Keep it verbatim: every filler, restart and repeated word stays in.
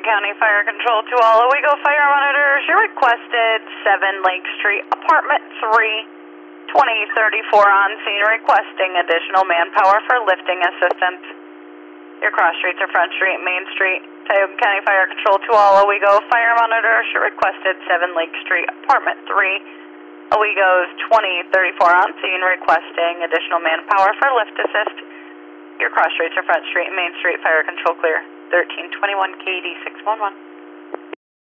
County Fire Control to all Owego Fire Monitors. You requested seven Lake Street, Apartment three, twenty thirty-four on scene, requesting additional manpower for lifting assistance. Your cross streets are Front Street and Main Street. Tioga County Fire Control to all Owego Fire Monitors. You requested seven Lake Street, Apartment three, Owego's twenty thirty-four on scene, requesting additional manpower for lift assist. Your cross streets are Front Street and Main Street. Fire Control clear. thirteen twenty-one K D six one one.